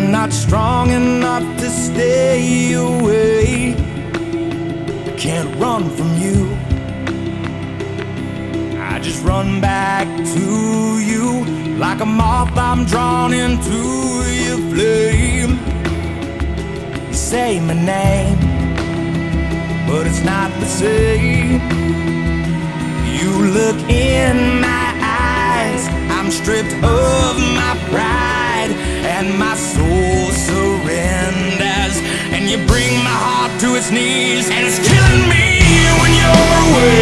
I'm not strong enough to stay away. I can't run from you. I just run back to you. Like a moth, I'm drawn into your flame. You say my name, but it's not the same. You look in my eyes, I'm stripped of my pride, and my soul surrenders. And you bring my heart to its knees, and it's killing me when you're away.